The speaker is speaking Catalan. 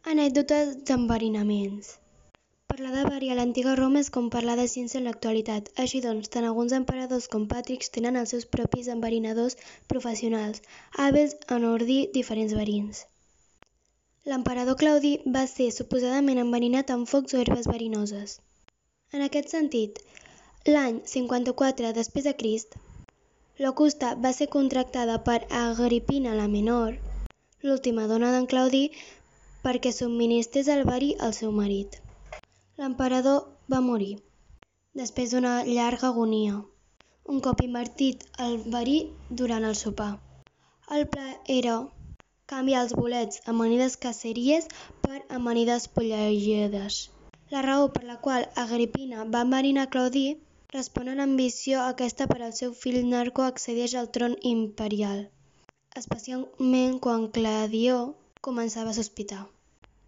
Anècdotes d'enverinaments. Parlar de verí a l'antiga Roma és com parlar de ciència en l'actualitat. Així doncs, tant alguns emperadors com pàtrics tenen els seus propis enverinadors professionals, hàbils en ordir diferents verins. L'emperador Claudi va ser suposadament enverinat amb focs o herbes verinoses. En aquest sentit, l'any 54 després de Crist, Locusta va ser contractada per Agripina la Menor, l'última dona d'en Claudi, perquè subministrés el verí al seu marit. L'emperador va morir, després d'una llarga agonia, un cop invertit el verí durant el sopar. El pla era canviar els bolets amanides caceries per amanides pollegueres. La raó per la qual Agripina va enverinar Claudi respon a l'ambició aquesta per al seu fill Narco accedeix al tron imperial, especialment quan Claudio començava a sospitar.